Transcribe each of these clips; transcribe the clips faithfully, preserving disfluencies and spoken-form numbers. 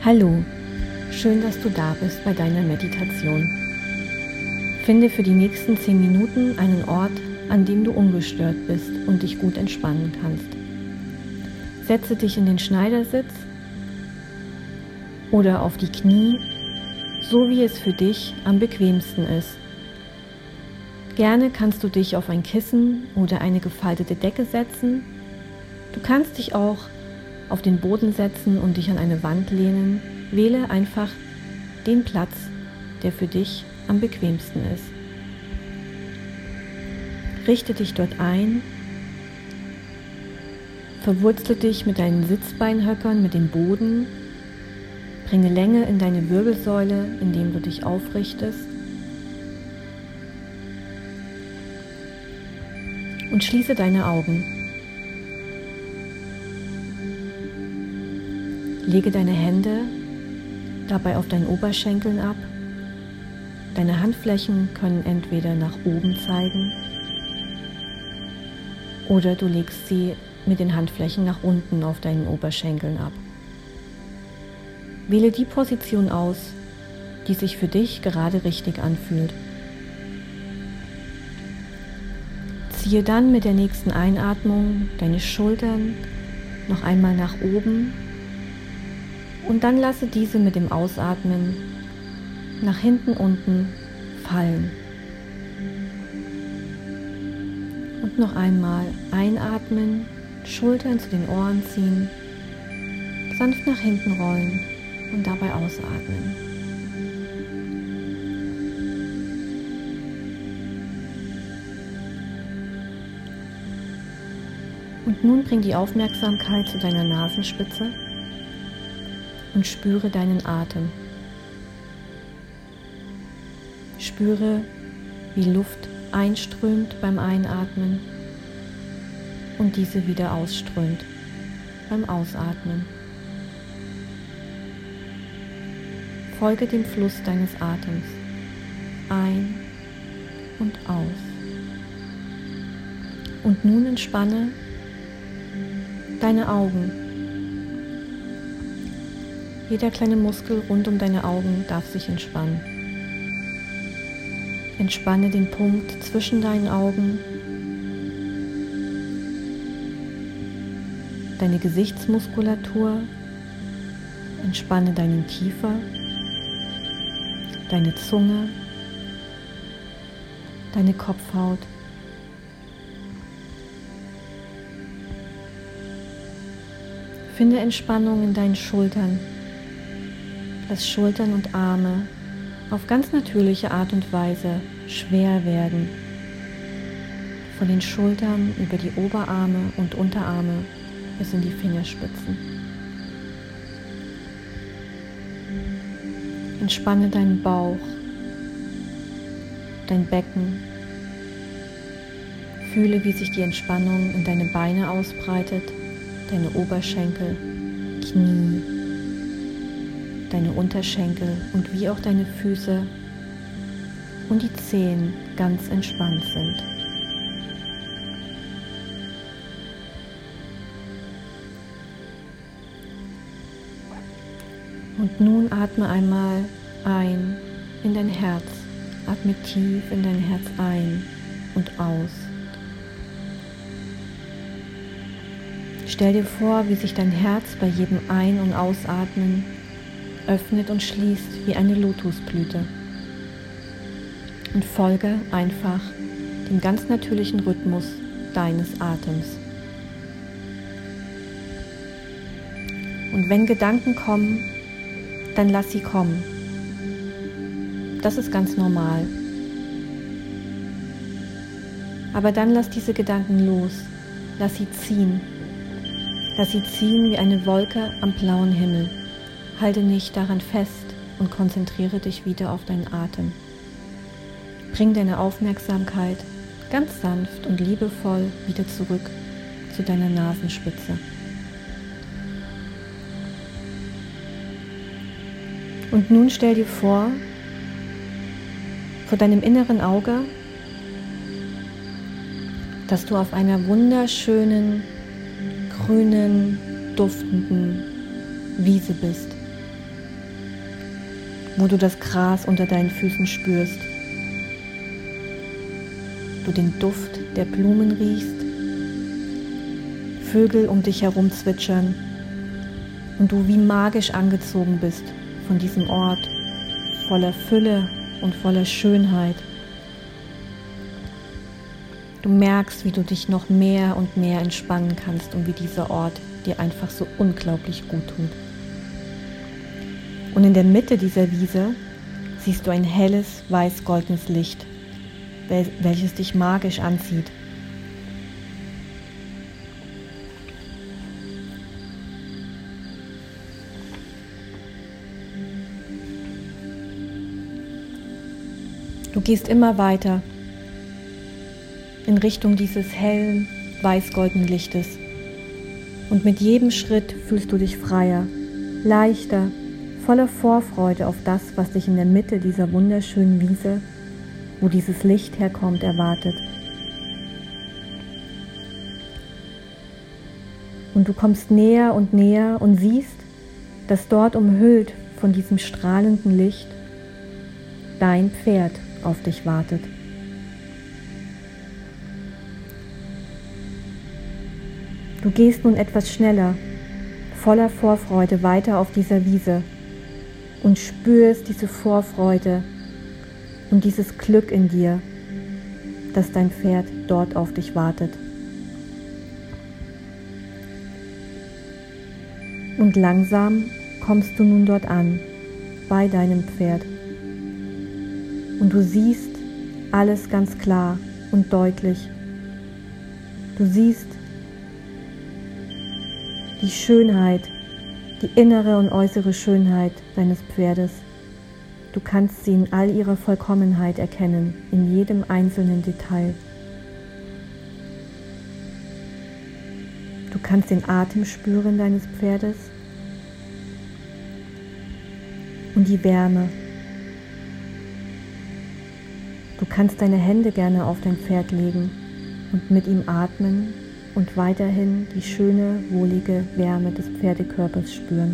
Hallo, schön, dass du da bist bei deiner Meditation. Finde für die nächsten zehn Minuten einen Ort, an dem du ungestört bist und dich gut entspannen kannst. Setze dich in den Schneidersitz oder auf die Knie, so wie es für dich am bequemsten ist. Gerne kannst du dich auf ein Kissen oder eine gefaltete Decke setzen. Du kannst dich auch auf den Boden setzen und dich an eine Wand lehnen. Wähle einfach den Platz, der für dich am bequemsten ist. Richte dich dort ein. Verwurzle dich mit deinen Sitzbeinhöckern mit dem Boden. Bringe Länge in deine Wirbelsäule, indem du dich aufrichtest. Und schließe deine Augen. Lege deine Hände dabei auf deinen Oberschenkeln ab. Deine Handflächen können entweder nach oben zeigen oder du legst sie mit den Handflächen nach unten auf deinen Oberschenkeln ab. Wähle die Position aus, die sich für dich gerade richtig anfühlt. Ziehe dann mit der nächsten Einatmung deine Schultern noch einmal nach oben und dann lasse diese mit dem Ausatmen nach hinten unten fallen. Und noch einmal einatmen, Schultern zu den Ohren ziehen, sanft nach hinten rollen und dabei ausatmen. Und nun bring die Aufmerksamkeit zu deiner Nasenspitze und spüre deinen Atem. Spüre, wie Luft einströmt beim Einatmen und diese wieder ausströmt beim Ausatmen. Folge dem Fluss deines Atems ein und aus. Und nun entspanne deine Augen. Jeder kleine Muskel rund um deine Augen darf sich entspannen. Entspanne den Punkt zwischen deinen Augen, deine Gesichtsmuskulatur, entspanne deinen Kiefer, deine Zunge, deine Kopfhaut, finde Entspannung in deinen Schultern. Lass Schultern und Arme auf ganz natürliche Art und Weise schwer werden. Von den Schultern über die Oberarme und Unterarme bis in die Fingerspitzen. Entspanne deinen Bauch, dein Becken. Fühle, wie sich die Entspannung in deine Beine ausbreitet, deine Oberschenkel, Knie, deine Unterschenkel und wie auch deine Füße und die Zehen ganz entspannt sind. Und nun atme einmal ein in dein Herz. Atme tief in dein Herz ein und aus. Stell dir vor, wie sich dein Herz bei jedem Ein- und Ausatmen öffnet und schließt wie eine Lotusblüte. Und folge einfach dem ganz natürlichen Rhythmus deines Atems. Und wenn Gedanken kommen, dann lass sie kommen. Das ist ganz normal. Aber dann lass diese Gedanken los. Lass sie ziehen. Lass sie ziehen wie eine Wolke am blauen Himmel. Halte nicht daran fest und konzentriere dich wieder auf deinen Atem. Bring deine Aufmerksamkeit ganz sanft und liebevoll wieder zurück zu deiner Nasenspitze. Und nun stell dir vor, vor deinem inneren Auge, dass du auf einer wunderschönen, grünen, duftenden Wiese bist. wo du das Gras unter deinen Füßen spürst, du den Duft der Blumen riechst, Vögel um dich herum zwitschern und du wie magisch angezogen bist von diesem Ort voller Fülle und voller Schönheit. Du merkst, wie du dich noch mehr und mehr entspannen kannst und wie dieser Ort dir einfach so unglaublich gut tut. Und in der Mitte dieser Wiese siehst du ein helles, weiß-goldenes Licht, wel- welches dich magisch anzieht. Du gehst immer weiter in Richtung dieses hellen, weiß-goldenen Lichtes. Und mit jedem Schritt fühlst du dich freier, leichter, voller Vorfreude auf das, was dich in der Mitte dieser wunderschönen Wiese, wo dieses Licht herkommt, erwartet. Und du kommst näher und näher und siehst, dass dort umhüllt von diesem strahlenden Licht dein Pferd auf dich wartet. Du gehst nun etwas schneller, voller Vorfreude weiter auf dieser Wiese und spürst diese Vorfreude und dieses Glück in dir, dass dein Pferd dort auf dich wartet. Und langsam kommst du nun dort an, bei deinem Pferd. Und du siehst alles ganz klar und deutlich. Du siehst die Schönheit, die innere und äußere Schönheit deines Pferdes. Du kannst sie in all ihrer Vollkommenheit erkennen, in jedem einzelnen Detail. Du kannst den Atem spüren deines Pferdes und die Wärme. Du kannst deine Hände gerne auf dein Pferd legen und mit ihm atmen und weiterhin die schöne, wohlige Wärme des Pferdekörpers spüren.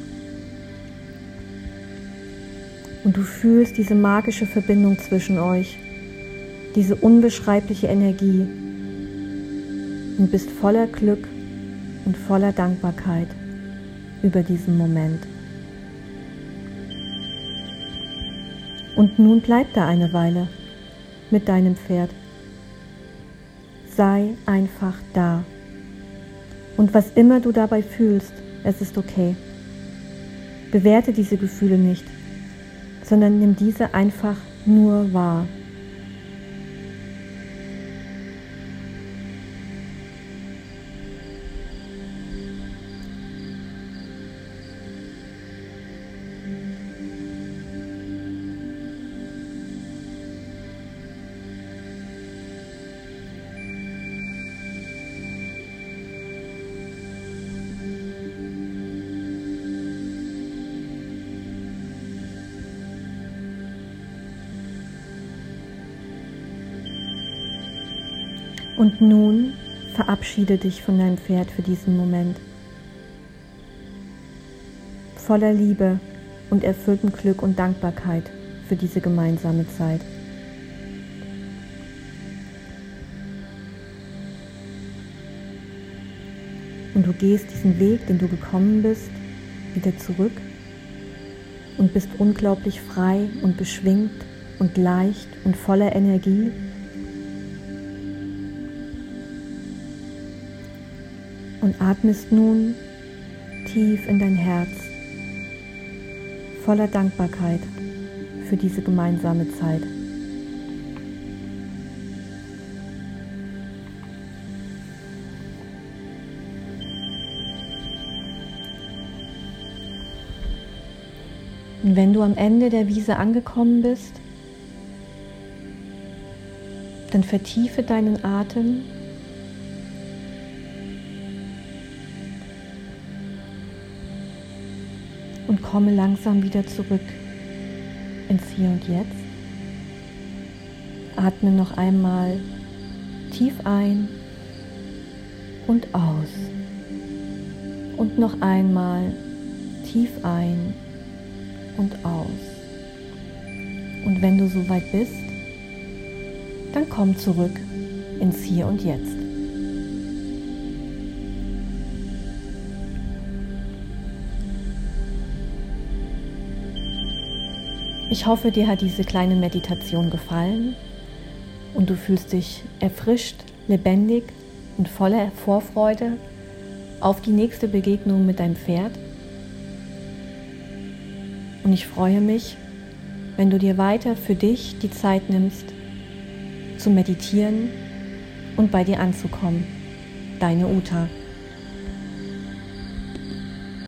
Und du fühlst diese magische Verbindung zwischen euch, diese unbeschreibliche Energie und bist voller Glück und voller Dankbarkeit über diesen Moment. Und nun bleib da eine Weile mit deinem Pferd. Sei einfach da. Und was immer du dabei fühlst, es ist okay. Bewerte diese Gefühle nicht, sondern nimm diese einfach nur wahr. Und nun verabschiede dich von deinem Pferd für diesen Moment. Voller Liebe und erfülltem Glück und Dankbarkeit für diese gemeinsame Zeit. Und du gehst diesen Weg, den du gekommen bist, wieder zurück und bist unglaublich frei und beschwingt und leicht und voller Energie. Und atmest nun tief in dein Herz, voller Dankbarkeit für diese gemeinsame Zeit. Und wenn du am Ende der Wiese angekommen bist, dann vertiefe deinen Atem und komme langsam wieder zurück ins Hier und Jetzt. Atme noch einmal tief ein und aus. Und noch einmal tief ein und aus. Und wenn du soweit bist, dann komm zurück ins Hier und Jetzt. Ich hoffe, dir hat diese kleine Meditation gefallen und du fühlst dich erfrischt, lebendig und voller Vorfreude auf die nächste Begegnung mit deinem Pferd. Und ich freue mich, wenn du dir weiter für dich die Zeit nimmst, zu meditieren und bei dir anzukommen. Deine Uta.